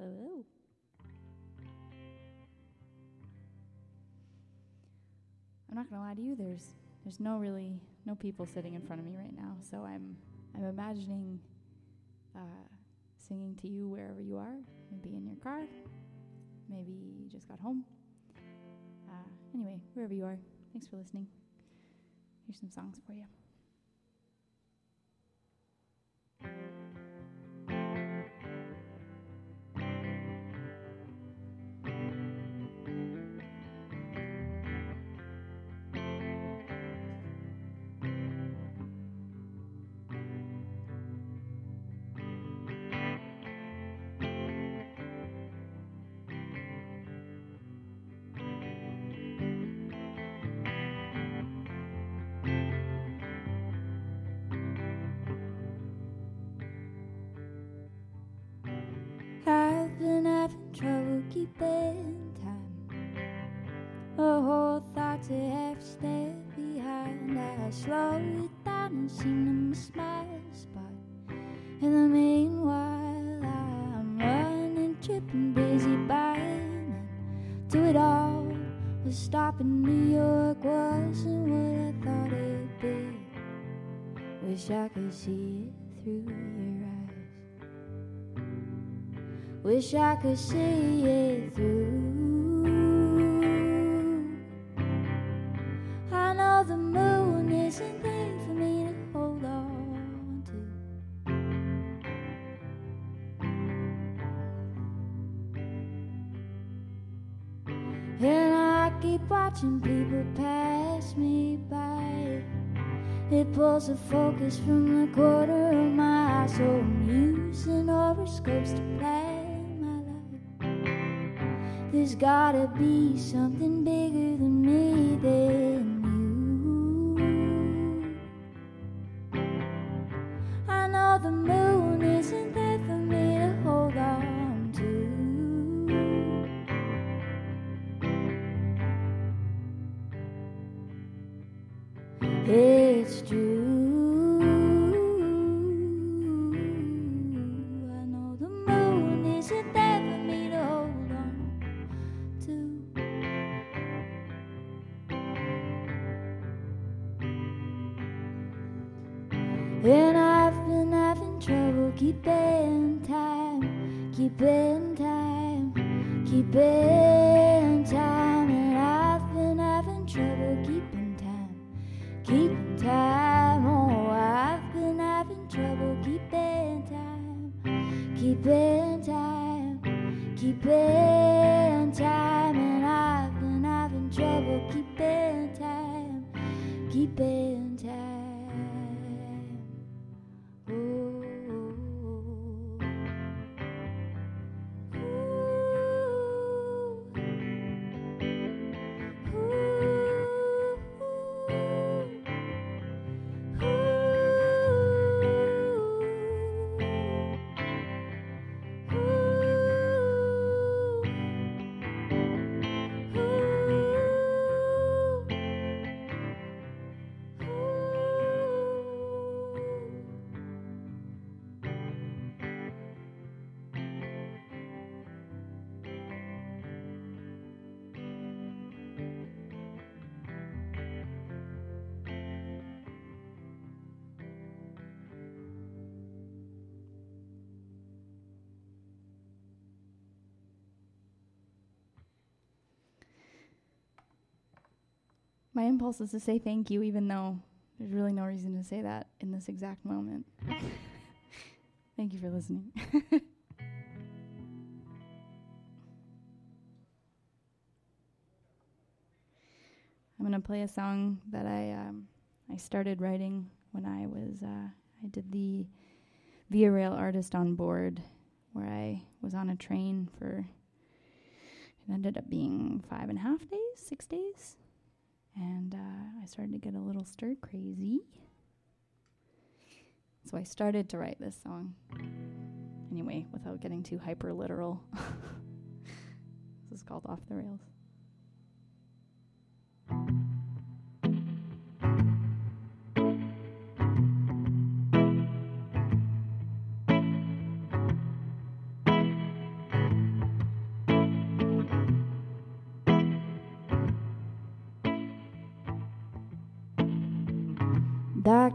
Hello. I'm not gonna lie to you. There's no people sitting in front of me right now. So I'm imagining singing to you wherever you are. Maybe in your car. Maybe you just got home. Anyway, wherever you are. Thanks for listening. Here's some songs for you. I've been having trouble keeping time. A whole thought to have stayed behind. I slow it down and seem to miss my spot. In the meanwhile, I'm running, tripping, busy buying, and do it all. The stop in New York wasn't what I thought it'd be. Wish I could see it through your eyes. Wish I could see it through. I know the moon isn't there for me to hold on to. And I keep watching people pass me by. It pulls the focus from the corner of my eye. So I'm using horoscopes to plan. There's gotta be something bigger than me, than you. I know the moon isn't there for me to hold on to. It's true. I know the moon isn't there for me to hold on. And I've been having trouble keeping time, keeping time, keeping time. And I've been having trouble keeping time, keeping time. Oh, I've been having trouble keeping time, keeping time, keeping time. And I've been having trouble keeping time, keeping time. My impulse is to say thank you, even though there's really no reason to say that in this exact moment. Thank you for listening. I'm going to play a song that I started writing when I did the Via Rail Artist on Board, where I was on a train for, it ended up being 5.5 days, 6 days. And I started to get a little stir crazy. So I started to write this song. Anyway, without getting too hyper literal. This is called Off the Rails.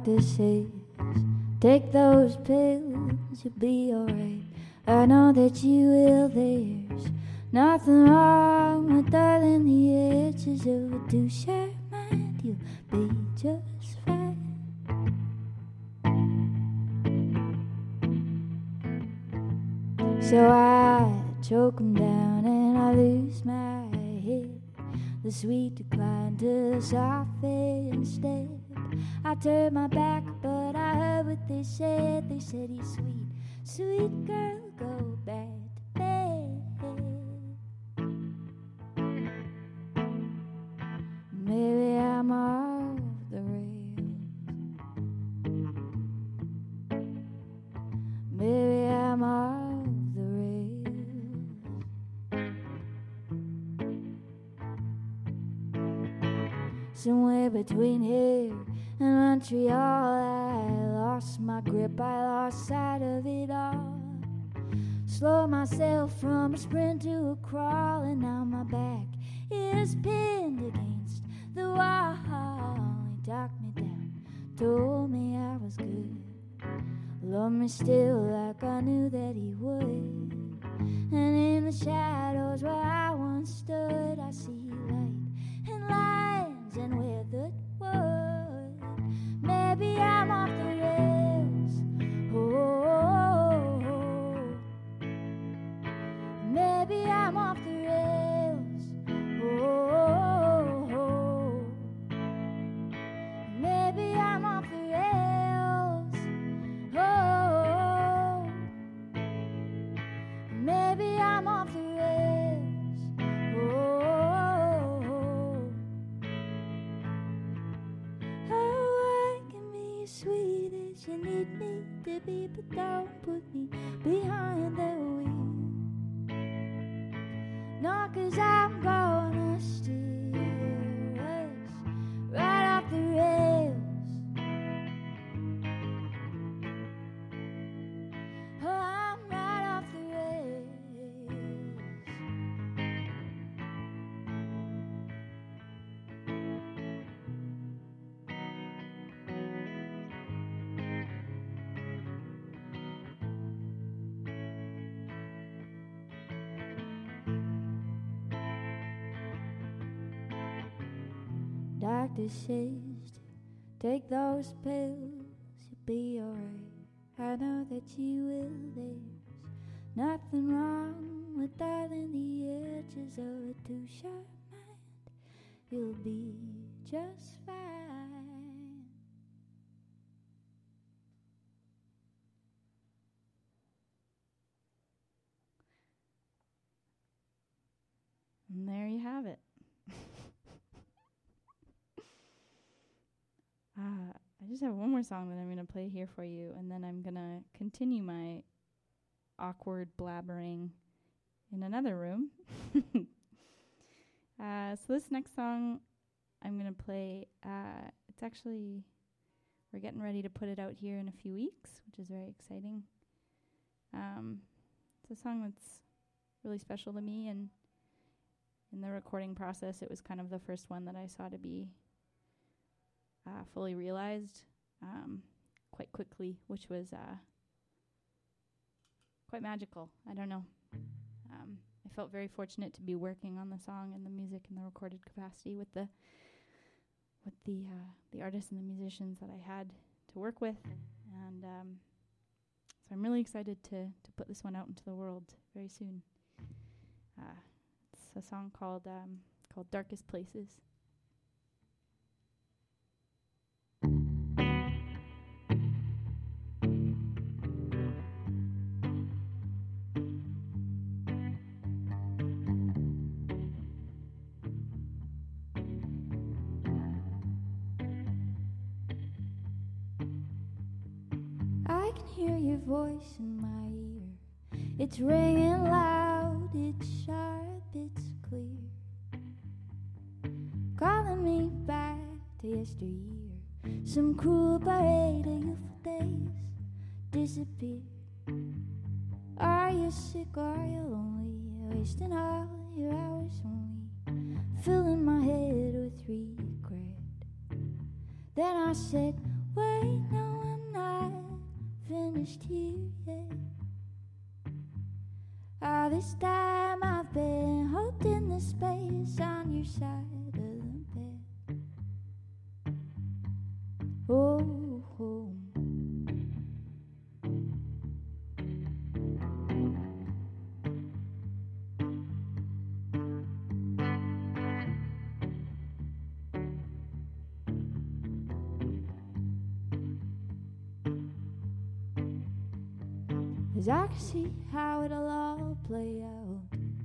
Doctor says, take those pills, you'll be alright. I know that you will, there's nothing wrong with darling the edges of a two-share mind. You'll be just fine. So I choke him down and I lose my head. The sweet decline to the soft instead. I turned my back, but I heard what they said. They said, he's sweet, sweet girl, go back to bed. Maybe I'm off the rails. Maybe I'm off the rails. Somewhere between here and Montreal, I lost my grip, I lost sight of it all. Slowed myself from a sprint to a crawl, and now my back is pinned against the wall. He talked me down, told me I was good, loved me still like I knew that he would. And in the shadows where I once stood, I see light and lines and weathered wood. Maybe I'm off the rails. Oh, maybe I'm off the rails. Oh, maybe I'm off the rails. Oh, maybe I'm off the rails. Oh, I can be as sweet as you need me to be, but don't put me behind the wheel. No, 'cause I'm gonna steer us right off the rails. Oh, I'm right off the rails. Doctor says to take those pills, you'll be alright. I know that you will, there's nothing wrong with darling the edges of a too-sharp mind. You'll be just fine. And there you have it. I just have one more song that I'm going to play here for you, and then I'm going to continue my awkward blabbering in another room. So this next song I'm going to play, it's actually, we're getting ready to put it out here in a few weeks, which is very exciting. It's a song that's really special to me, and in the recording process, it was kind of the first one that I saw to be fully realized quite quickly, which was quite magical. I don't know. I felt very fortunate to be working on the song and the music in the recorded capacity with the artists and the musicians that I had to work with, and so I'm really excited to put this one out into the world very soon. It's a song called Darkest Places. I can hear your voice in my ear. It's ringing loud, it's sharp, it's clear. Calling me back to yesteryear. Some cruel parade of youthful days disappeared. Are you sick, are you lonely? Wasting all your hours only, filling my head with regret. Then I said, wait finished here yet. All this time I've been holding the space on your side of the bed. Oh, oh. As I can see how it'll all play out.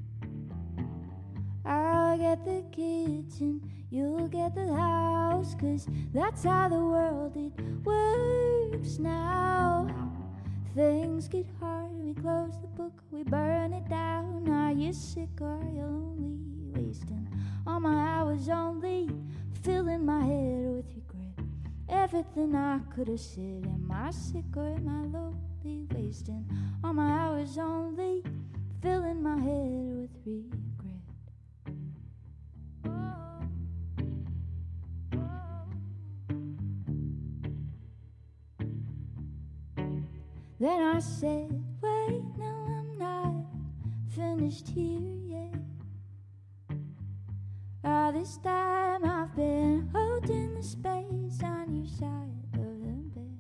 I'll get the kitchen, you'll get the house, 'cause that's how the world it works now. Things get hard, we close the book, we burn it down. Are you sick or are you lonely? Wasting all my hours only, filling my head with regret. Everything I could have said, am I sick or am I lonely? Wasting all my hours only, filling my head with regret. Oh, oh. Then I said, wait, no, I'm not finished here yet. All this time I've been holding the space on your side of the bed.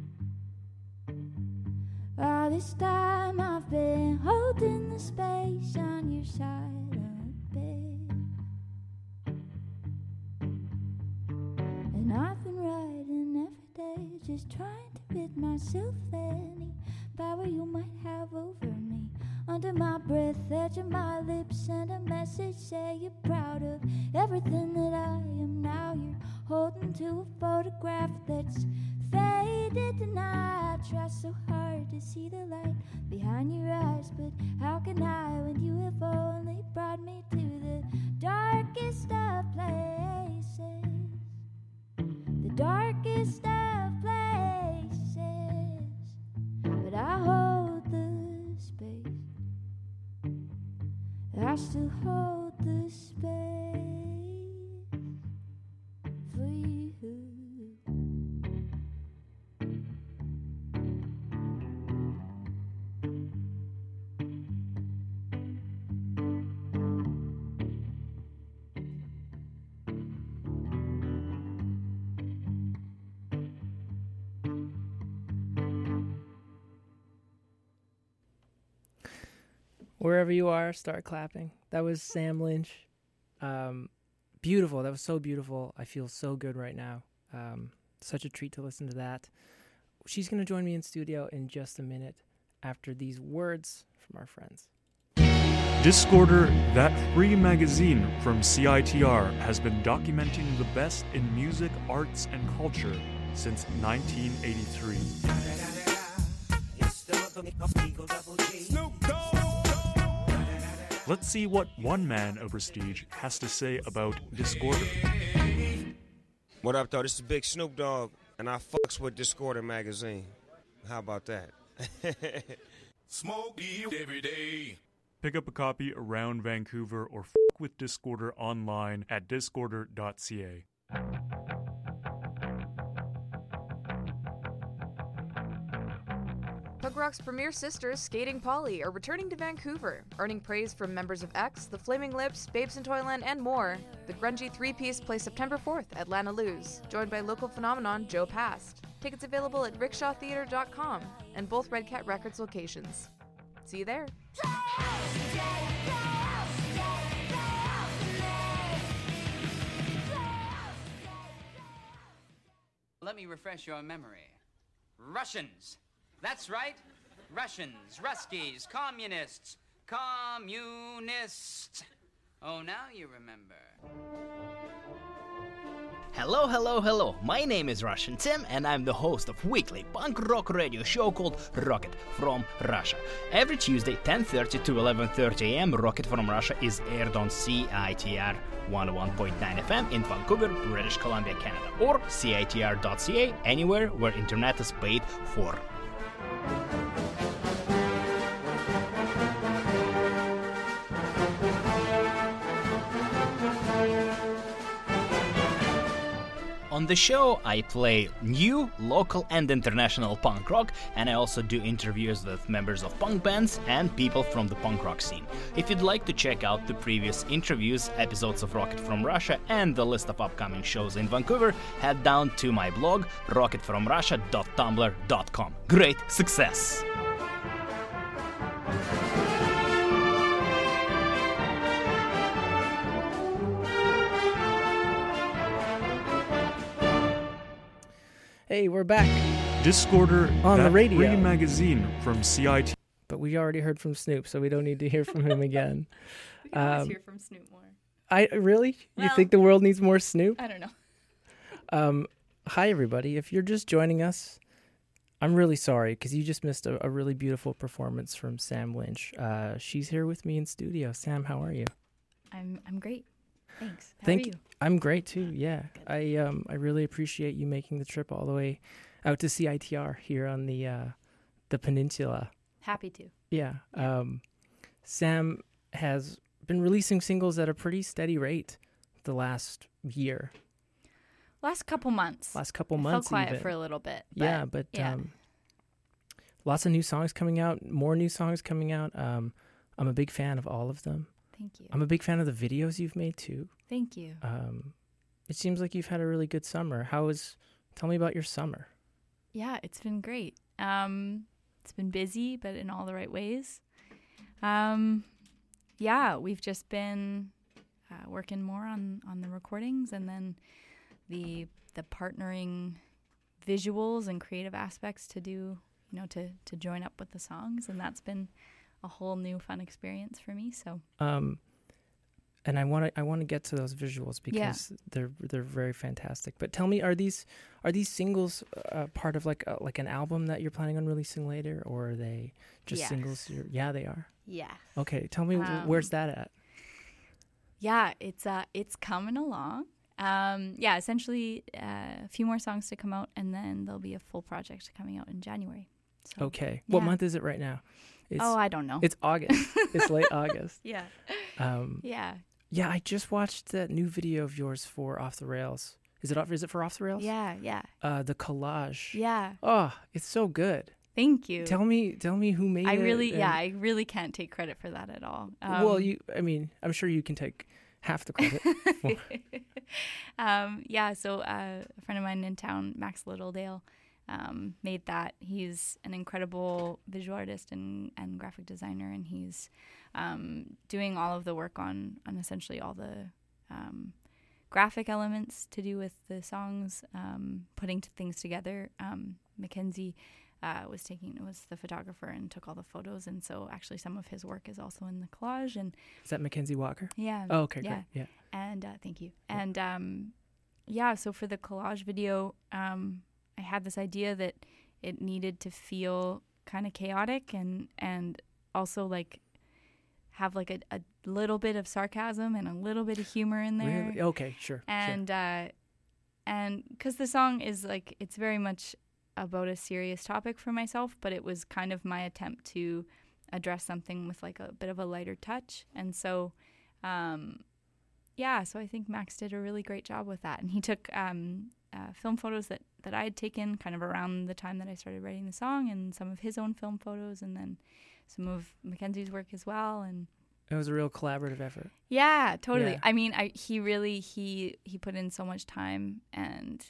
All this time I've been holding the space on your side of the bed. And I've been writing every day, just trying to rid myself of any power you might have over me. Under my breath, edge of my lips, send a message, say you're proud of everything that I am. Now you're holding to a photograph that's faded, and I try so hard to see the light behind your eyes, but how can I when you have only brought me to the darkest of places, the darkest of places, but I hold the space, I still hold the space for you. Wherever you are, start clapping. That was Sam Lynch. Beautiful. That was so beautiful. I feel so good right now. Such a treat to listen to that. She's going to join me in studio in just a minute after these words from our friends. Discorder, that free magazine from CITR, has been documenting the best in music, arts, and culture since 1983. Let's see what one man of prestige has to say about Discorder. What up, though? This is Big Snoop Dogg, and I fucks with Discorder magazine. How about that? Smoke weed every day. Pick up a copy around Vancouver or with Discorder online at discorder.ca. Punk Rock's premier sisters, Skating Polly, are returning to Vancouver, earning praise from members of X, The Flaming Lips, Babes in Toyland, and more. The grungy three-piece plays September 4th at Lana Lou's, joined by local phenomenon Joe Past. Tickets available at rickshawtheater.com and both Red Cat Records locations. See you there. Let me refresh your memory. Russians. That's right. Russians, Ruskies, communists. Communists. Oh, now you remember. Hello, hello, hello. My name is Russian Tim, and I'm the host of weekly punk rock radio show called Rocket from Russia. Every Tuesday, 10:30 to 11:30 a.m., Rocket from Russia is aired on CITR 101.9 FM in Vancouver, British Columbia, Canada, or CITR.ca, anywhere where internet is paid for. On the show, I play new, local, and international punk rock, and I also do interviews with members of punk bands and people from the punk rock scene. If you'd like to check out the previous interviews, episodes of Rocket from Russia, and the list of upcoming shows in Vancouver, head down to my blog, rocketfromrussia.tumblr.com. Great success! Hey, we're back. Discorder, On the that radio. free magazine from CIT. But we already heard from Snoop, so we don't need to hear from him again. We can always hear from Snoop more. I really? You Well- think the world needs more Snoop? I don't know. Hi, everybody. If you're just joining us, I'm really sorry because you just missed a really beautiful performance from Sam Lynch. She's here with me in studio. Sam, how are you? I'm great. Thanks. How Thank are you? I'm great too. Yeah, I really appreciate you making the trip all the way out to CITR here on the peninsula. Happy to. Yeah. Sam has been releasing singles at a pretty steady rate the last year. Last couple months. Last couple I months felt quiet even. for a little bit. Yeah, lots of new songs coming out, more new songs coming out. I'm a big fan of all of them. Thank you. I'm a big fan of the videos you've made too. Thank you. It seems like you've had a really good summer. Tell me about your summer. Yeah, it's been great. It's been busy, but in all the right ways. Yeah, we've just been working more on the recordings, and then the partnering visuals and creative aspects to do, to join up with the songs, and that's been a whole new fun experience for me. So and I want to get to those visuals because they're very fantastic. But tell me, are these singles part of like an album that you're planning on releasing later, or are they just singles? Yeah, they are. Yeah. Okay, tell me where's that at? Yeah, it's coming along. Essentially a few more songs to come out, and then there'll be a full project coming out in January. So, okay. What month is it right now? I don't know. It's August. It's late August. Yeah. Yeah. Yeah, I just watched that new video of yours for Off the Rails. Is it for Off the Rails? Yeah, yeah. The collage. Yeah. Oh, it's so good. Thank you. Tell me who made it. I really can't take credit for that at all. Well, I'm sure you can take half the credit. So a friend of mine in town, Max Littledale, made that. He's an incredible visual artist and graphic designer, and he's doing all of the work on essentially all the graphic elements to do with the songs, putting things together. Mackenzie was the photographer and took all the photos, and so actually some of his work is also in the collage. And is that Mackenzie Walker? Yeah. Oh, okay, great. Yeah. And thank you. And so for the collage video, I had this idea that it needed to feel kind of chaotic and also like have like a little bit of sarcasm and a little bit of humor in there. Really? Okay, sure. And because the song is like, it's very much about a serious topic for myself, but it was kind of my attempt to address something with like a bit of a lighter touch. And so so I think Max did a really great job with that. And he took film photos that I had taken kind of around the time that I started writing the song, and some of his own film photos, and then some of Mackenzie's work as well. And it was a real collaborative effort. Yeah, totally. Yeah. I mean, he really put in so much time, and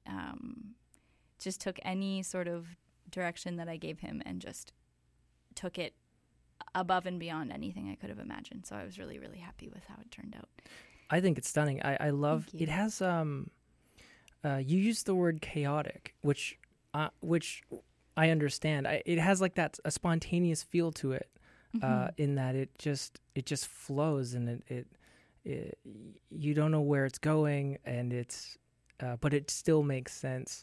just took any sort of direction that I gave him and just took it above and beyond anything I could have imagined. So I was really, really happy with how it turned out. I think it's stunning. I love it. Has you used the word chaotic, which I understand. It has like a spontaneous feel to it, in that it just flows, and it you don't know where it's going, and but it still makes sense.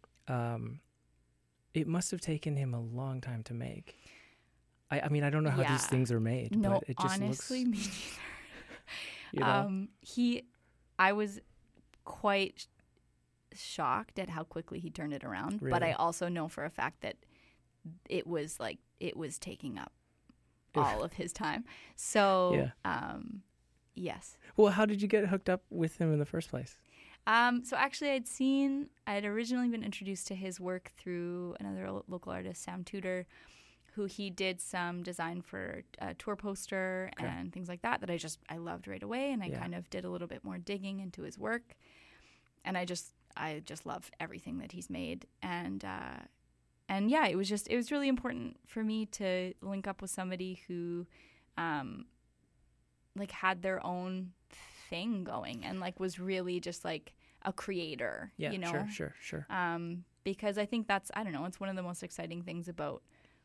It must have taken him a long time to make. I mean, I don't know how these things are made. No, but it just honestly, me neither. I was quite shocked at how quickly he turned it around. Really? But I also know for a fact that it was taking up all of his time. So, yes. Well, how did you get hooked up with him in the first place? So actually, I had originally been introduced to his work through another local artist, Sam Tudor, who he did some design for a tour poster and things like that I loved right away. And I kind of did a little bit more digging into his work. And I just love everything that he's made. And yeah, it was really important for me to link up with somebody who like had their own thing going and like was really just like a creator, Yeah, you know? Sure. Because I think that's, I don't know, it's one of the most exciting things about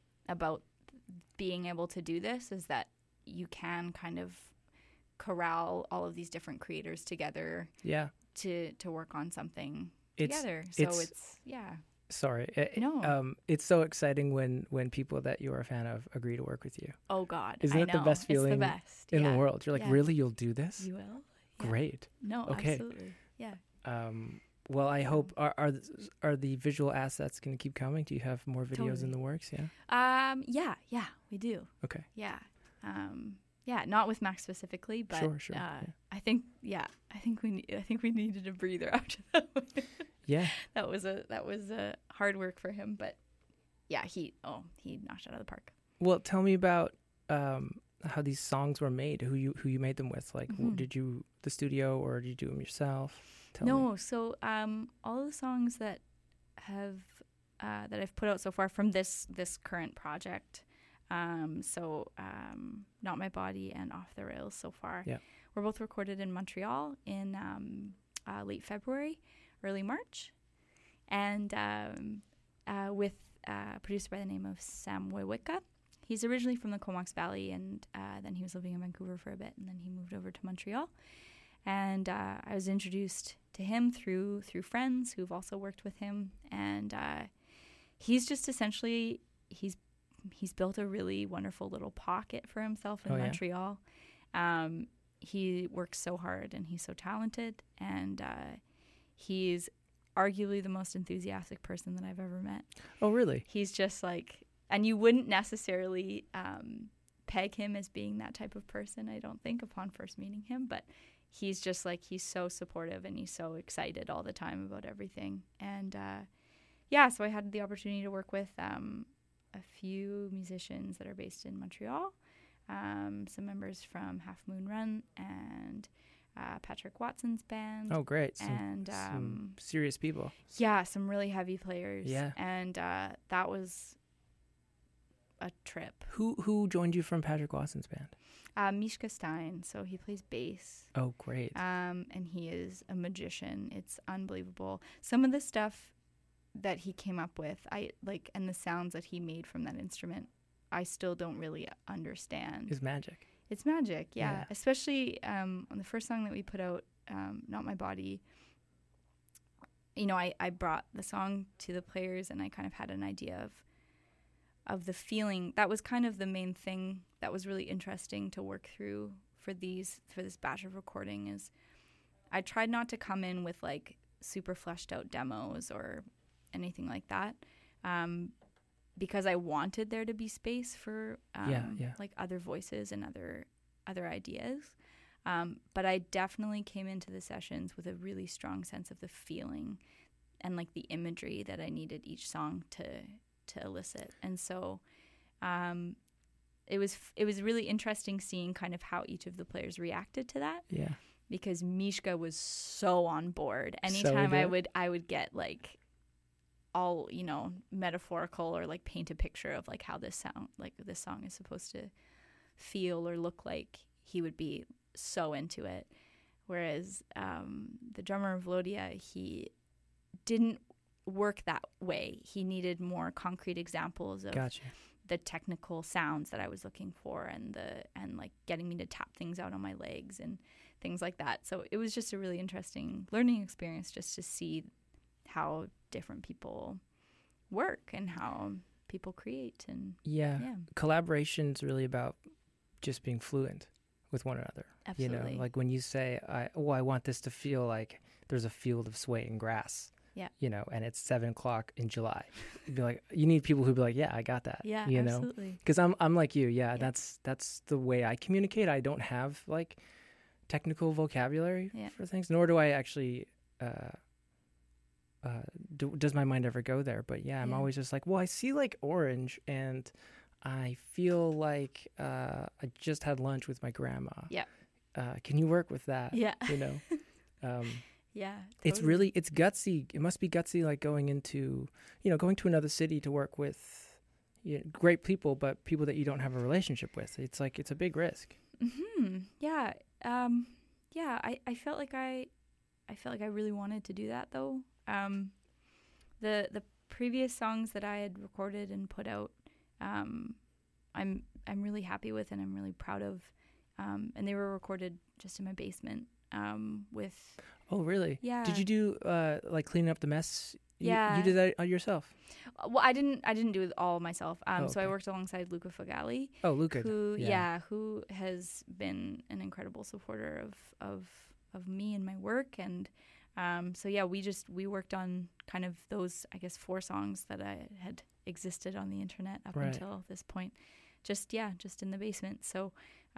being able to do this is that you can kind of corral all of these different creators together to work on something together. So it's Sorry. No. It's so exciting when people that you're a fan of agree to work with you. Oh, God. Isn't it the best feeling it's the best. in the world? You're like, really? You'll do this? You will? Yeah. Great. No, okay. Absolutely. Yeah. Well, I hope are the visual assets going to keep coming? Do you have more videos in the works? Yeah. Yeah, we do. Okay. Yeah. Not with Max specifically, but sure. I think we needed a breather after that one. Yeah. That was a hard work for him, but yeah, he knocked it out of the park. Well, tell me about how these songs were made. Who you made them with? Like, did you the studio or did you do them yourself? Tell me. So all of the songs that I've put out so far from this current project, Not My Body and Off the Rails so far, were both recorded in Montreal in late February, early March, and with a producer by the name of Sam Wojcicka. He's originally from the Comox Valley, and then he was living in Vancouver for a bit, and then he moved over to Montreal. And I was introduced to him through friends who've also worked with him, and he's just essentially he's built a really wonderful little pocket for himself in Montreal. He works so hard, and he's so talented, and he's arguably the most enthusiastic person that I've ever met. Oh, really? He's just like, and you wouldn't necessarily peg him as being that type of person, I don't think, upon first meeting him, but he's just like, he's so supportive and he's so excited all the time about everything. And so I had the opportunity to work with a few musicians that are based in Montreal, some members from Half Moon Run and Patrick Watson's band. Oh, great. Some serious people. Yeah, some really heavy players. Yeah. And that was a trip. Who joined you from Patrick Watson's band? Mishka Stein. So he plays bass. Oh, great. And he is a magician. It's unbelievable. Some of the stuff that he came up with, and the sounds that he made from that instrument, I still don't really understand. It's magic. It's magic, yeah. Especially on the first song that we put out, Not My Body. You know, I brought the song to the players, and I kind of had an idea of the feeling. That was kind of the main thing that was really interesting to work through for this batch of recording. Is I tried not to come in with like super fleshed out demos or anything like that, because I wanted there to be space for like other voices and other ideas. But I definitely came into the sessions with a really strong sense of the feeling and like the imagery that I needed each song to elicit. And so it was really interesting seeing kind of how each of the players reacted to that. Yeah. Because Mishka was so on board. Anytime I would get like all, you know, metaphorical or like paint a picture of like how this song is supposed to feel or look like, he would be so into it. Whereas the drummer of Vlodia, he didn't work that way. He needed more concrete examples of the technical sounds that I was looking for, and like getting me to tap things out on my legs and things like that. So it was just a really interesting learning experience just to see how different people work and how people create. And collaboration is really about just being fluent with one another. Absolutely. You know, like when you say, I want this to feel like there's a field of swaying grass. Yeah. You know, and it's 7:00 in July. You'd be like, you need people who'd be like, yeah, I got that. Yeah, you absolutely. Because I'm like you. Yeah, that's the way I communicate. I don't have like technical vocabulary for things, nor do I actually does my mind ever go there? But yeah, I'm Yeah. always just like, well, I see like orange, and I feel like I just had lunch with my grandma. Yeah. Can you work with that? Yeah. You know. Yeah. It's totally. really, it's gutsy. It must be gutsy, like going to another city to work with great people, but people that you don't have a relationship with. It's like, it's a big risk. Yeah. Yeah. I felt like I really wanted to do that though. The previous songs that I had recorded and put out, I'm really happy with and I'm really proud of. And they were recorded just in my basement, with. Oh, really? Yeah. Did you do like cleaning up the mess? Yeah. You did that yourself? Well, I didn't do it all myself. So I okay. worked alongside Luca Fagali. Oh, Luca. Who has been an incredible supporter of me and my work. And so yeah, we worked on kind of those, I guess, 4 songs that I had existed on the internet up Right. until this point. Just in the basement. So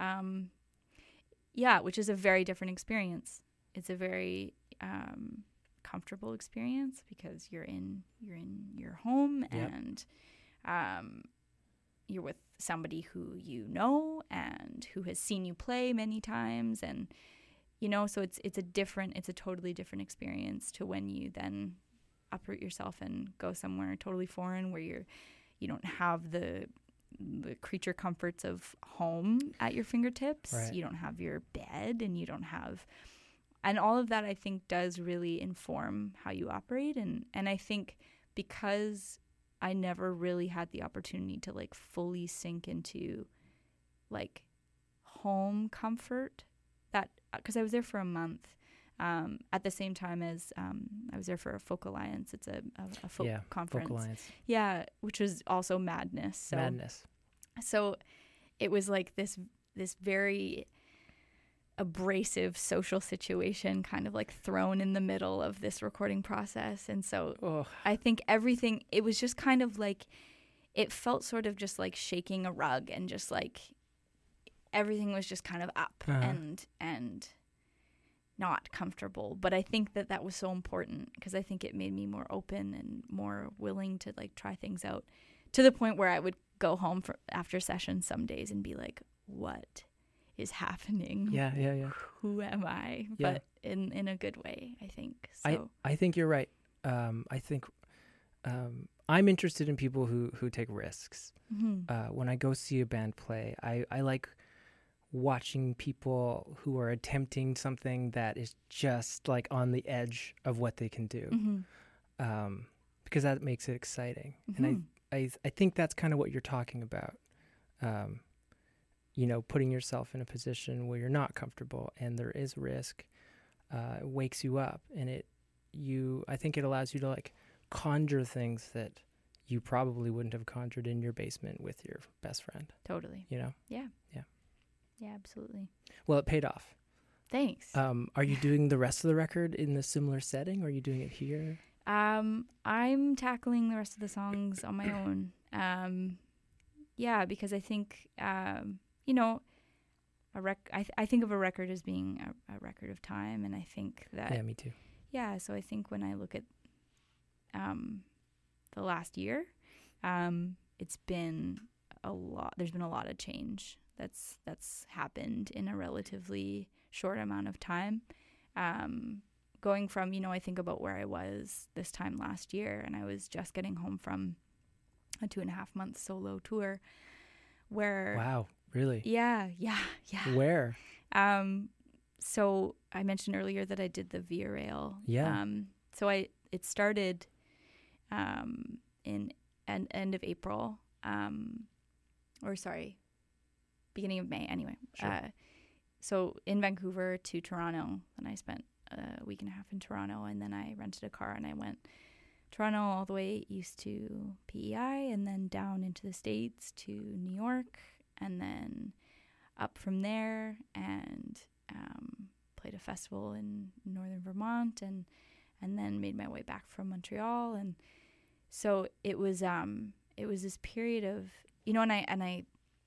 yeah, which is a very different experience. It's a very comfortable experience because you're in your home. Yep. And you're with somebody who you know and who has seen you play many times, and so it's a totally different experience to when you then uproot yourself and go somewhere totally foreign where you don't have the creature comforts of home at your fingertips. Right. You don't have your bed, and you don't have, and all of that I think does really inform how you operate. And I think because I never really had the opportunity to like fully sink into like home comfort, that because I was there for a month, at the same time as I was there for a Folk Alliance. It's a folk conference. Folk Alliance. Yeah, which was also madness. So it was like this very abrasive social situation kind of like thrown in the middle of this recording process. And so I think everything, it was just kind of like, it felt sort of just like shaking a rug, and just like everything was just kind of up and not comfortable. But I think that was so important because I think it made me more open and more willing to like try things out, to the point where I would go home after sessions some days and be like, what is happening? Yeah. Who am I? Yeah. But in a good way, I think. So I think you're right. I think I'm interested in people who take risks. Mm-hmm. When I go see a band play, I like watching people who are attempting something that is just like on the edge of what they can do, because that makes it exciting. Mm-hmm. And I think that's kind of what you're talking about. Putting yourself in a position where you're not comfortable and there is risk, wakes you up, and I think it allows you to like conjure things that you probably wouldn't have conjured in your basement with your best friend. Totally. Yeah. Yeah, absolutely. Well, it paid off. Thanks. Are you doing the rest of the record in a similar setting, or are you doing it here? I'm tackling the rest of the songs on my own. Yeah, because I think, I think of a record as being a record of time, and I think that. Yeah, me too. Yeah, so I think when I look at the last year, it's been a lot. There's been a lot of change that's happened in a relatively short amount of time. Going from, I think about where I was this time last year, and I was just getting home from a 2.5-month solo tour where... Wow, really? Yeah. Where? So I mentioned earlier that I did the Via Rail. Yeah. So it started in end of April, beginning of May anyway. Sure. So in Vancouver to Toronto, and I spent a week and a half in Toronto, and then I rented a car and I went Toronto all the way east to PEI, and then down into the States to New York, and then up from there, and played a festival in northern Vermont, and then made my way back from Montreal. And so it was this period of, and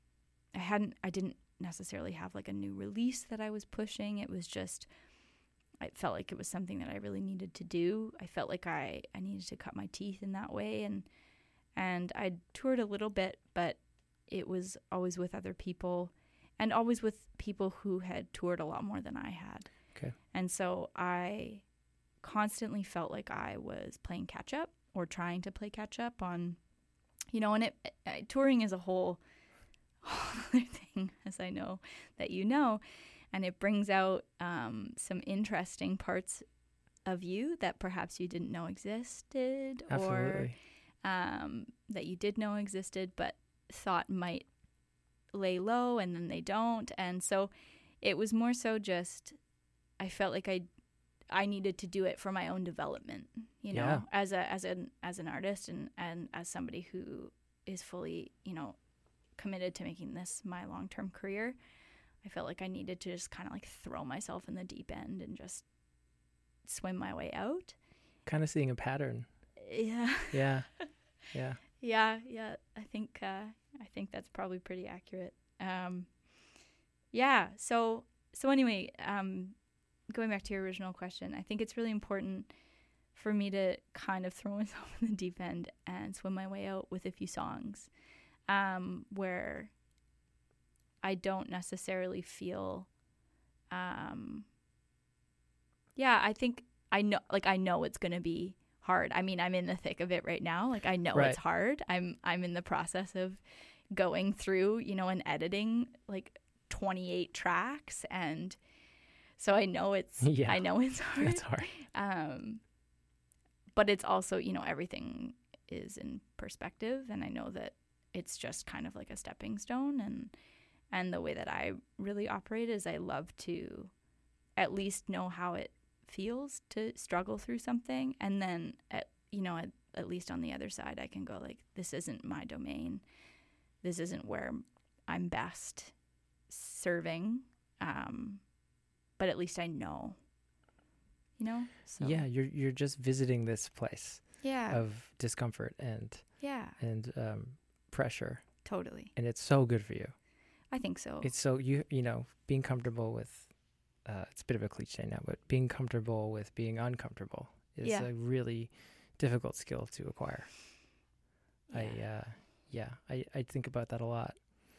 I didn't necessarily have like a new release that I was pushing. It was just I felt like it was something that I really needed to do. I felt like I needed to cut my teeth in that way. And I toured a little bit, but it was always with other people and always with people who had toured a lot more than I had. Okay. And so I constantly felt like I was playing catch up or trying to play catch up on, and touring is a whole other thing, as I know that you know, and it brings out some interesting parts of you that perhaps you didn't know existed. Absolutely. Or that you did know existed but thought might lay low and then they don't. And so it was more so just I felt like I needed to do it for my own development, as an artist and as somebody who is fully, committed to making this my long-term career. I felt like I needed to just kind of like throw myself in the deep end and just swim my way out. Kind of seeing a pattern. Yeah. Yeah. Yeah. Yeah. I think that's probably pretty accurate. Yeah. So anyway, going back to your original question, I think it's really important for me to kind of throw myself in the deep end and swim my way out with a few songs, where I don't necessarily feel, I think I know it's going to be hard. I mean, I'm in the thick of it right now. Like, I know it's hard. I'm in the process of going through, and editing like 28 tracks. And so I know it's hard. It's hard. But it's also, everything is in perspective. And I know that it's just kind of like a stepping stone. And the way that I really operate is I love to at least know how it feels to struggle through something. And then, at least on the other side, I can go like, this isn't my domain. This isn't where I'm best serving. But at least I know, So. Yeah, you're just visiting this place of discomfort and pressure. Totally. And it's so good for you. I think so. It's so being comfortable with it's a bit of a cliche now, but being comfortable with being uncomfortable is a really difficult skill to acquire. Yeah. I think about that a lot.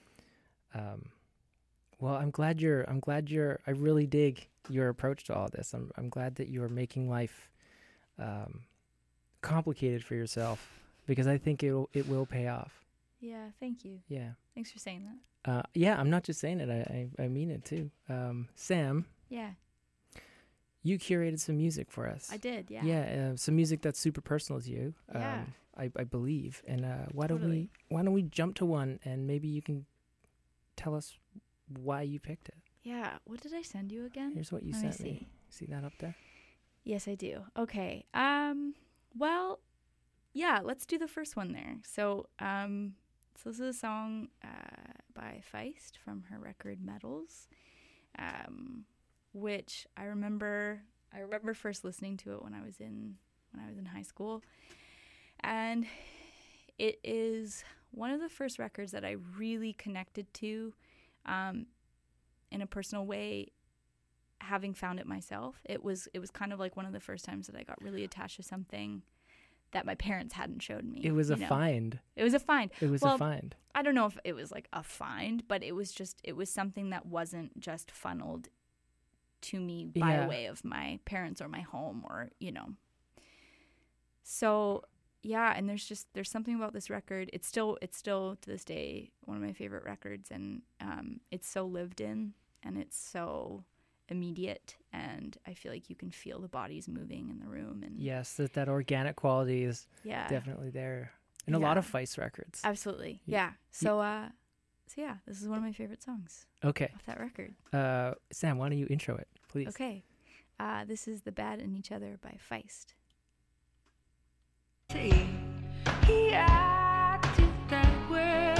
Well, I really dig your approach to all this. I'm glad that you are making life complicated for yourself, because I think it will pay off. Yeah, thank you. Yeah. Thanks for saying that. Yeah, I'm not just saying it. I mean it too. Sam. Yeah. You curated some music for us. I did, yeah. Yeah, some music that's super personal to you. Yeah. I believe. And why don't we jump to one, and maybe you can tell us why you picked it. Yeah. What did I send you again? Here's what you sent me. See that up there? Yes, I do. Okay. Well, yeah, let's do the first one there. So this is a song by Feist from her record Metals, which I remember first listening to it when I was in high school, and it is one of the first records that I really connected to in a personal way, having found it myself. It was kind of like one of the first times that I got really attached to something that my parents hadn't showed me. It was a find. It was a find. It was a find. I don't know if it was like a find, but it was something that wasn't just funneled to me by way of my parents or my home or, So, yeah, and there's something about this record. It's still to this day one of my favorite records, and it's so lived in and it's so immediate, and I feel like you can feel the bodies moving in the room. And yes, that organic quality is definitely there in a lot of Feist records. Absolutely, yeah. So yeah, this is one of my favorite songs. Okay, off that record. Sam, why don't you intro it, please? Okay, this is "The Bad in Each Other" by Feist. He acted that way.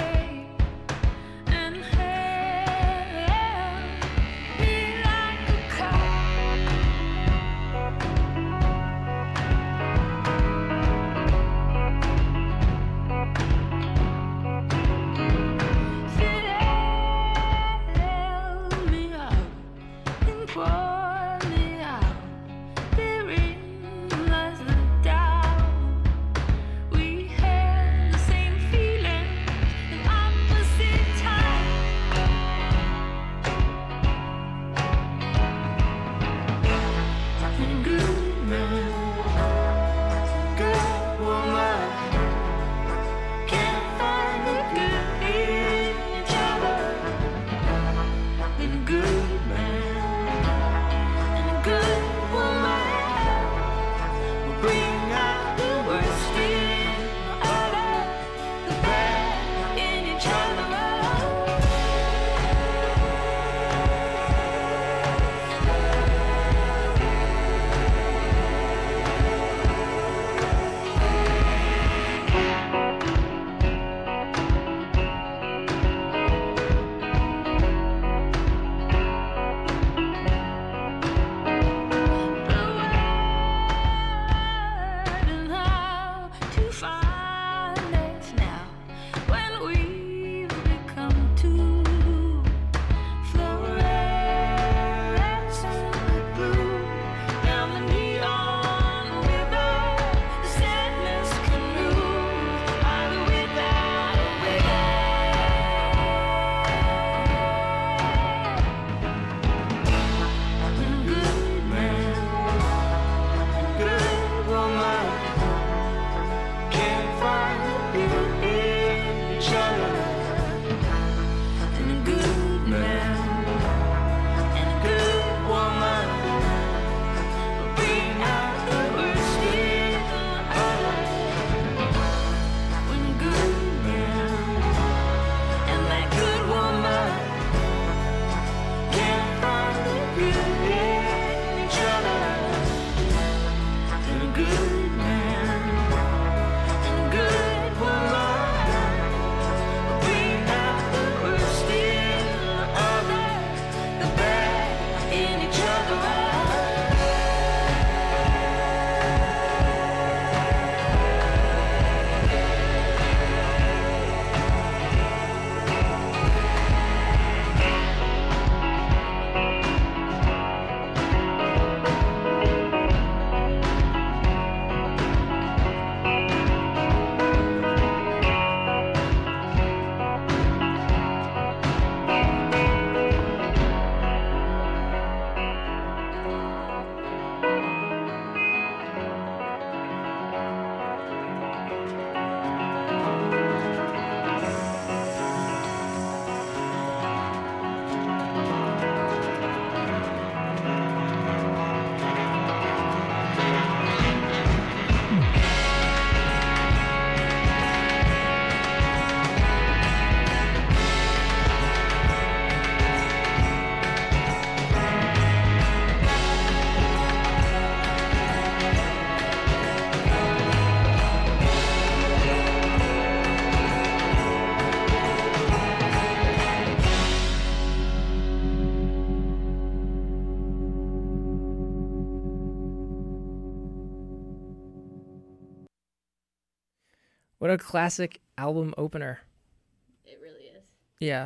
What a classic album opener. It really is. Yeah.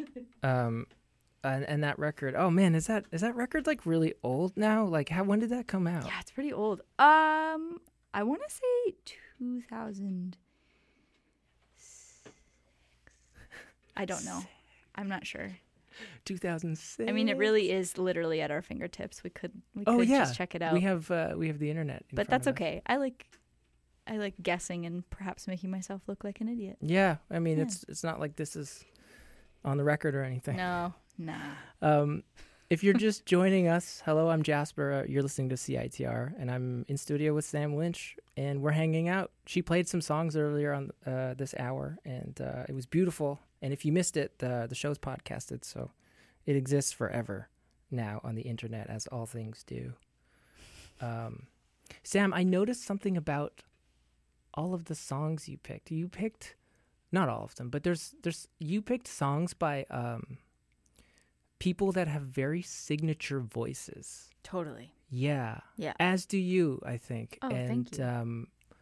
And that record. Oh man, is that record like really old now? Like when did that come out? Yeah, it's pretty old. I want to say 2006. I don't know. I'm not sure. 2006. I mean, it really is literally at our fingertips. We could just check it out. We have the internet. But that's okay. I like guessing and perhaps making myself look like an idiot. Yeah, I mean, it's not like this is on the record or anything. No, nah. If you're just joining us, hello, I'm Jasper. You're listening to CITR, and I'm in studio with Sam Lynch, and we're hanging out. She played some songs earlier on this hour, and it was beautiful. And if you missed it, the show's podcasted, so it exists forever now on the internet, as all things do. Sam, I noticed something about all of the songs you picked. You picked, not all of them, but you picked songs by people that have very signature voices. Totally. Yeah. Yeah. As do you, I think. Oh, thank you.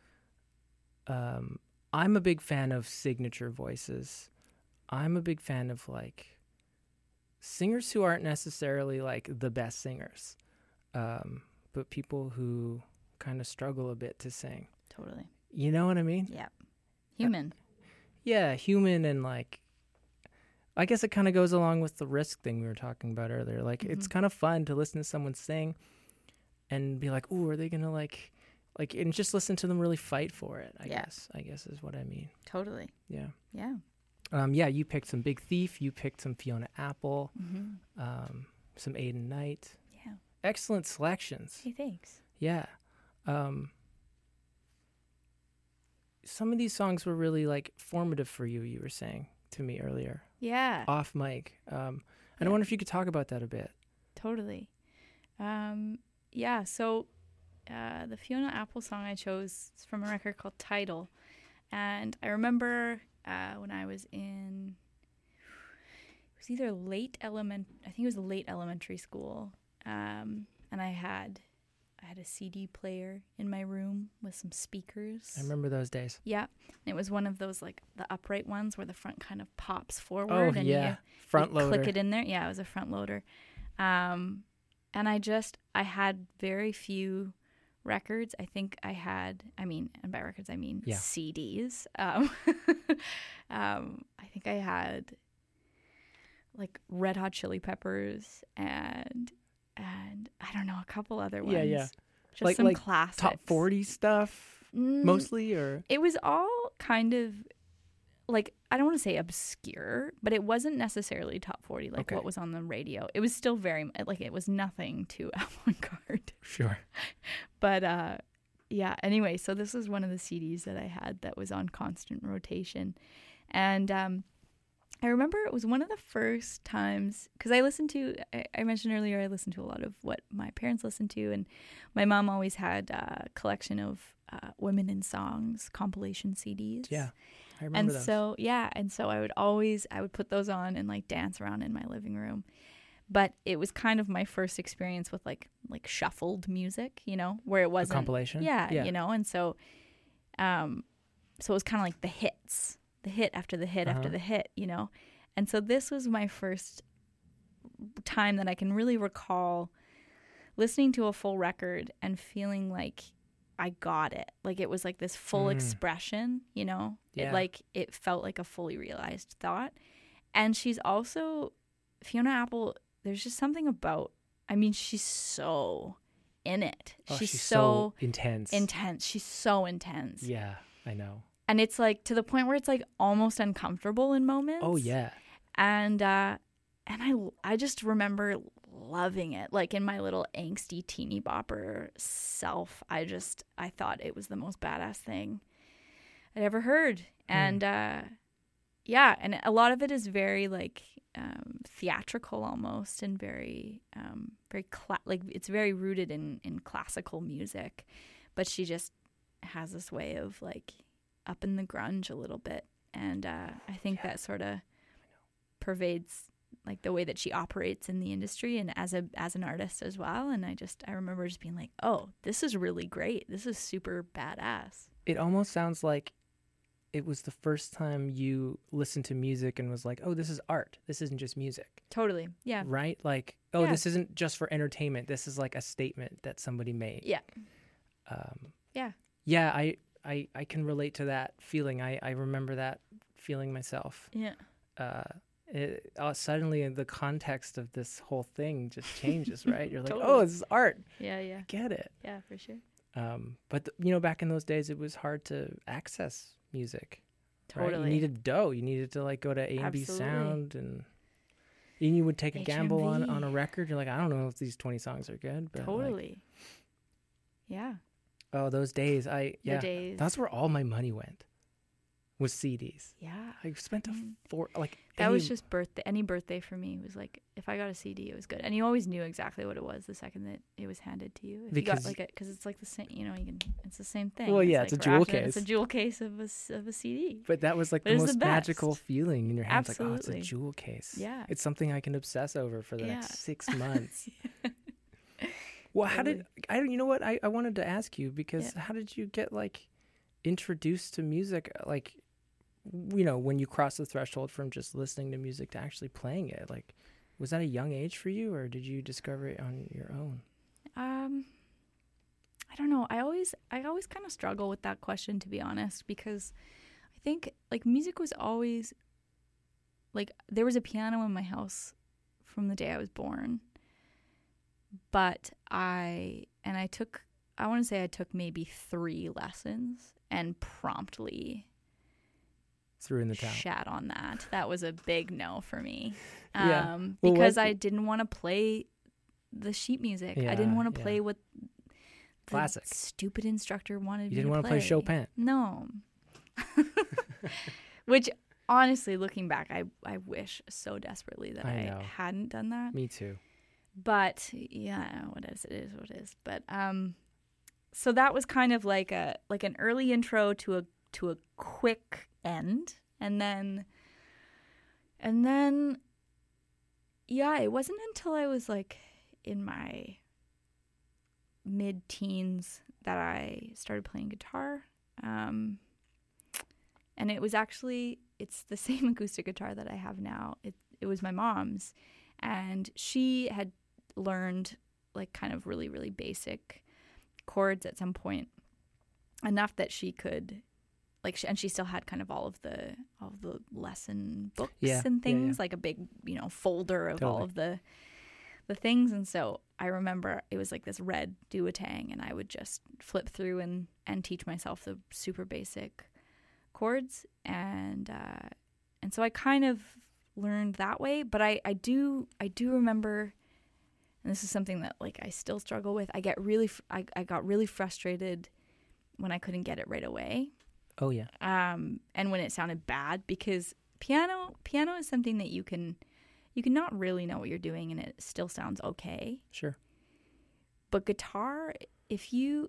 I'm a big fan of signature voices. I'm a big fan of like singers who aren't necessarily like the best singers, but people who kind of struggle a bit to sing. Totally. You know what I mean? Yeah. Human. Yeah, human, and like, I guess it kind of goes along with the risk thing we were talking about earlier. Like, it's kind of fun to listen to someone sing and be like, ooh, are they going to like, and just listen to them really fight for it, I guess is what I mean. Totally. Yeah. Yeah. Yeah, you picked some Big Thief. You picked some Fiona Apple, some Aiden Knight. Yeah. Excellent selections. Hey, thanks. Yeah. Some of these songs were really like formative for you were saying to me earlier. Yeah. Off mic. I wonder if you could talk about that a bit. Totally. Yeah, so the Fiona Apple song I chose is from a record called Tidal. And I remember when I was in, it was either late elementary school. And I had a CD player in my room with some speakers. I remember those days. Yeah. And it was one of those like the upright ones where the front kind of pops forward. Oh, and yeah. Front loader. Click it in there. Yeah, it was a front loader. And I had very few records. I think I had, and by records I mean CDs. I think I had like Red Hot Chili Peppers and I don't know, a couple other ones. Yeah. Just like, some classics. Top 40 stuff mostly, or? It was all kind of like, I don't want to say obscure, but it wasn't necessarily top 40 like what was on the radio. It was still very, like, it was nothing too avant-garde. Sure. But yeah, anyway, so this was one of the CDs that I had that was on constant rotation. And I remember it was one of the first times, because I mentioned earlier, I listened to a lot of what my parents listened to, and my mom always had a collection of Women in Songs compilation CDs. Yeah, I remember those. And so I would put those on and like dance around in my living room. But it was kind of my first experience with like shuffled music, you know, where it wasn't a compilation. Yeah, you know, and so it was kind of like the hits. The hit after the hit after the hit, you know? And so this was my first time that I can really recall listening to a full record and feeling like I got it. Like it was like this full expression, you know? Yeah. It felt like a fully realized thought. And she's also, Fiona Apple, there's just something about, she's so in it. Oh, she's so intense. She's so intense. Yeah, I know. And it's like to the point where it's like almost uncomfortable in moments. Oh yeah. And I just remember loving it. Like in my little angsty teeny bopper self, I thought it was the most badass thing I'd ever heard. And and a lot of it is very like theatrical almost, and very it's very rooted in classical music. But she just has this way of like up in the grunge a little bit, and I think that sort of pervades like the way that she operates in the industry and as an artist as well. And I remember just being like, oh, this is really great. This is super badass. It almost sounds like it was the first time you listened to music and was like, oh, this is art. This isn't just music. Totally. Yeah. Right? Like, oh, this isn't just for entertainment. This is like a statement that somebody made. Yeah. Yeah. Yeah, I can relate to that feeling. I remember that feeling myself. Yeah. Suddenly the context of this whole thing just changes, right? You're like, Totally. oh, this is art. Yeah, yeah. I get it. Yeah, for sure. But back in those days, it was hard to access music. Right? Totally. You needed dough. You needed to like go to A&B Sound, and you would take a gamble on a record. You're like, I don't know if these 20 songs are good. But totally. Yeah. Oh, those days. The days. That's where all my money went. Was CDs. Yeah. I spent that was just any birthday for me was like, if I got a CD, it was good. And you always knew exactly what it was the second that it was handed to you. If because you got because it's like the same, it's the same thing. Well, yeah, it's a jewel case. It's a jewel case of a CD. But that was like the most magical feeling in your hands. Absolutely. Like, oh, it's a jewel case. Yeah. It's something I can obsess over for the next 6 months. Well, how did I wanted to ask you because how did you get like introduced to music? Like, when you cross the threshold from just listening to music to actually playing it, like, was that a young age for you, or did you discover it on your own? I don't know. I always kind of struggle with that question, to be honest, because I think like music was always like there was a piano in my house from the day I was born, but I want to say I took maybe 3 lessons and promptly threw in the towel. Shat on that. That was a big no for me. Well, because I didn't want to play the sheet music. I didn't want to play what the stupid instructor wanted me to play. You didn't want to play Chopin. No. Which honestly, looking back, I wish so desperately that I hadn't done that. Me too. But yeah, what is it is what it is. But so that was kind of like an early intro to a quick end, and then it wasn't until I was like in my mid-teens that I started playing guitar, and it's the same acoustic guitar that I have now. It was my mom's, and she had learned like kind of really, really basic chords at some point, enough that she could and she still had kind of all of the lesson books and things, like a big, folder of all of the things. And so I remember it was like this red duotang, and I would just flip through and teach myself the super basic chords. And so I kind of learned that way, but I do remember, and this is something that like I still struggle with. I got really frustrated when I couldn't get it right away. Oh yeah. And when it sounded bad, because piano is something that you can not really know what you're doing and it still sounds okay. Sure. But guitar, if you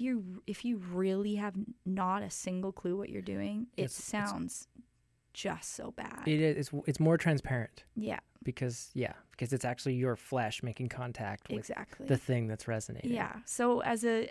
really have not a single clue what you're doing, it sounds just so bad. It is. It's more transparent. Yeah. Because it's actually your flesh making contact with the thing that's resonating. Yeah. So as a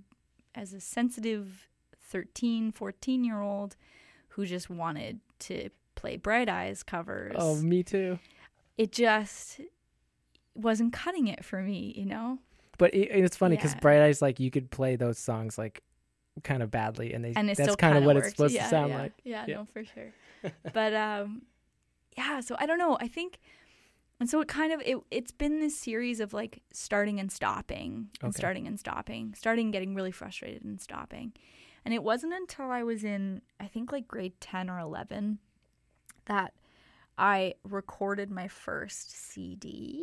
sensitive 13, 14-year-old who just wanted to play Bright Eyes covers. Oh, me too. It just wasn't cutting it for me, But it's funny because Bright Eyes, like, you could play those songs like kind of badly, and that's kind of what it's supposed to sound like. Yeah, no, for sure. But so I don't know. I think, and so it's been this series of like starting and stopping, and starting, getting really frustrated and stopping. And it wasn't until I was in, I think, like grade 10 or 11 that I recorded my first CD.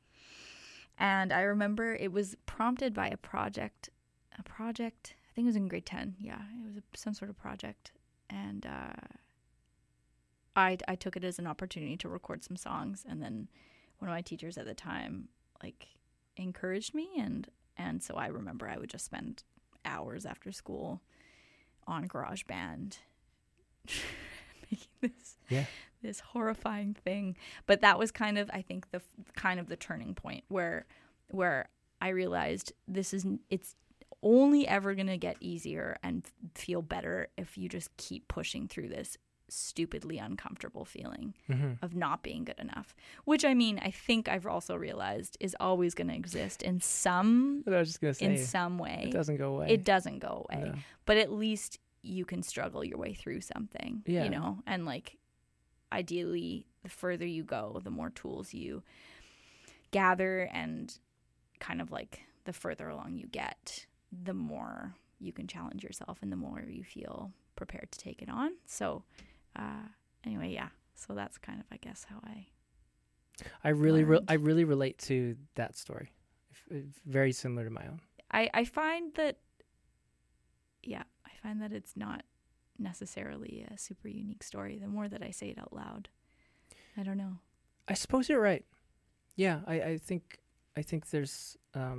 And I remember it was prompted by a project, I think it was in grade 10. Yeah, it was some sort of project. And I took it as an opportunity to record some songs. And then one of my teachers at the time, like, encouraged me. And so I remember I would just spend hours after school on GarageBand making this horrifying thing. But that was kind of, I think, the turning point where I realized it's only ever going to get easier and feel better if you just keep pushing through this stupidly uncomfortable feeling of not being good enough, which I mean, I think I've also realized is always going to exist in some But I was just gonna say, in some way. it doesn't go away. It doesn't go away, No. but at least you can struggle your way through something, Yeah. you know, and like ideally the further you go, the more tools you gather, and kind of like the further along you get, the more you can challenge yourself and the more you feel prepared to take it on. So anyway, yeah, so that's kind of, I guess, how I really learned. I really relate to that story. Very similar to my own. I find that, yeah, I find that it's not necessarily a super unique story the more that I say it out loud. I don't know. I suppose you're right. Yeah, I think there's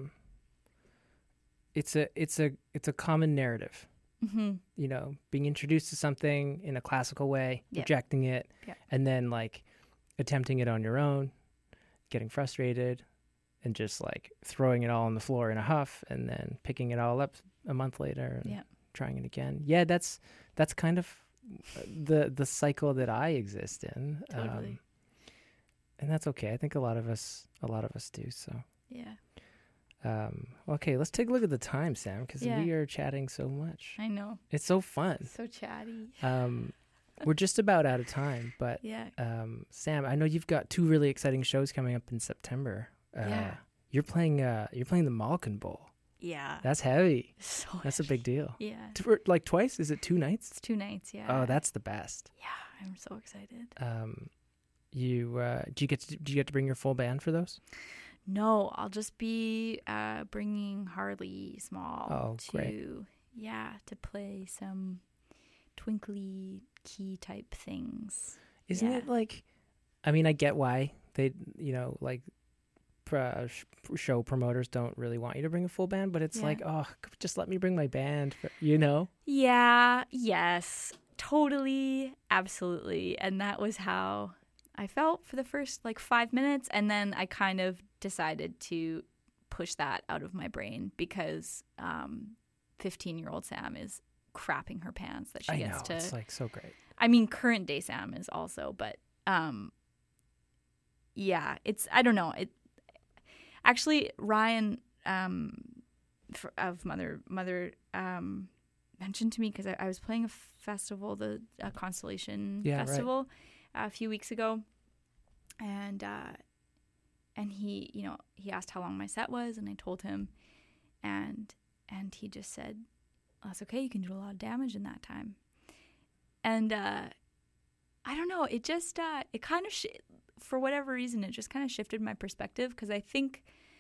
it's a common narrative. Mm-hmm. You know, being introduced to something in a classical way, Yeah. rejecting it, Yeah. and then like attempting it on your own, getting frustrated, and just like throwing it all on the floor in a huff, and then picking it all up a month later and Yeah. trying it again. Yeah, that's kind of the cycle that I exist in. Totally. And that's okay. I think a lot of us do. So, Yeah, okay, let's take a look at the time, Sam, because Yeah. we are chatting so much. I know. It's so fun. So chatty. We're just about out of time, but Yeah. Sam, I know you've got 2 really exciting shows coming up in September. Yeah. You're playing the Malkin Bowl. Yeah. That's heavy. So That's a big deal. Yeah. Like twice? Is it 2 nights? It's 2 nights, yeah. Oh, that's the best. Yeah, I'm so excited. Do you get to bring your full band for those? No, I'll just be bringing Harley Small Oh, to great. to play some twinkly key type things. Isn't Yeah. it like, I mean, I get why they, like show promoters don't really want you to bring a full band, but it's Yeah. like, oh, just let me bring my band, you know? Yeah, yes, totally, absolutely. And that was how I felt for the first 5 minutes. And then I kind of decided to push that out of my brain because 15-year-old Sam is crapping her pants that she I gets know, to. it's like so great. I mean, current day Sam is also, but yeah, it's, I don't know. It actually, Ryan of Mother mentioned to me, because I was playing a festival, the Constellation Festival, a few weeks ago, and he asked how long my set was, and I told him, and he just said, oh, "That's okay. You can do a lot of damage in that time." And I don't know. It just it kind of for whatever reason, it just kind of shifted my perspective, because I think,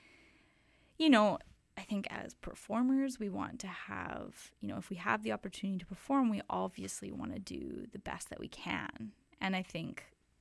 I think as performers, we want to have, if we have the opportunity to perform, we obviously want to do the best that we can. And I think,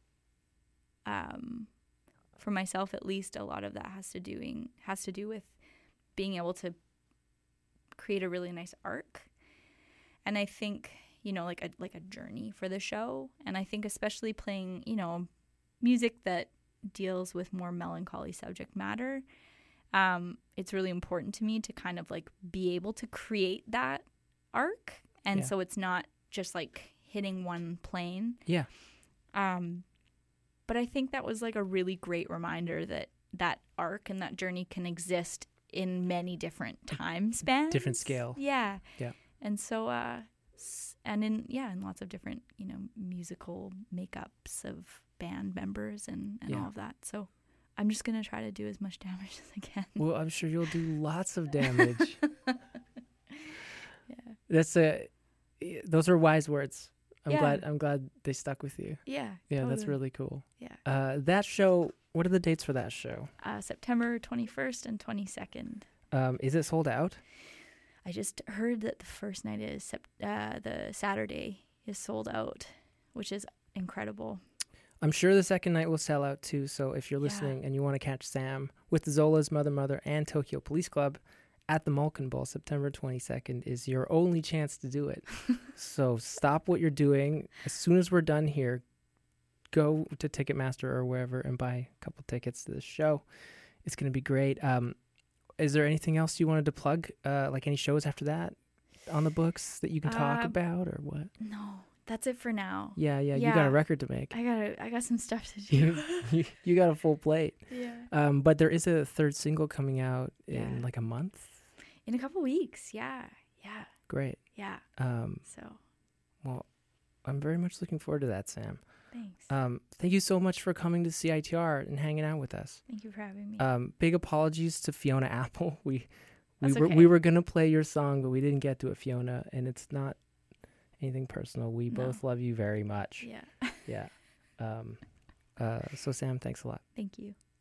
for myself at least, a lot of that has to do with being able to create a really nice arc. And I think, like a journey for the show. And I think especially playing, music that deals with more melancholy subject matter, it's really important to me to kind of be able to create that arc. And so it's not just hitting one plane. Yeah. But I think that was a really great reminder that arc and that journey can exist in many different time spans. Different scale. Yeah. Yeah. And so, and in lots of different, musical makeups of band members and all of that. So I'm just going to try to do as much damage as I can. Well, I'm sure you'll do lots of damage. Yeah. Those are wise words. Yeah. I'm glad they stuck with you. Yeah. Yeah, totally. that's really cool. Yeah. That show, what are the dates for that show? September 21st and 22nd. Is it sold out? I just heard that the first night is the Saturday is sold out, which is incredible. I'm sure the second night will sell out too. So if you're listening and you want to catch Sam with Zola's Mother and Tokyo Police Club at the Malkin Bowl, September 22nd is your only chance to do it. So stop what you're doing. As soon as we're done here, go to Ticketmaster or wherever and buy a couple tickets to the show. It's going to be great. is there anything else you wanted to plug? Like any shows after that on the books that you can talk about, or what? No, that's it for now. Yeah. You got a record to make. I got some stuff to do. you got a full plate. Yeah. But there is a third single coming out in like a month. In a couple weeks. Yeah. Great. Yeah. Well, I'm very much looking forward to that, Sam. Thanks. Thank you so much for coming to CITR and hanging out with us. Thank you for having me. Big apologies to Fiona Apple. We okay. were gonna play your song, but we didn't get to it, Fiona. And it's not anything personal. We both love you very much. Yeah. Yeah. So Sam, thanks a lot. Thank you.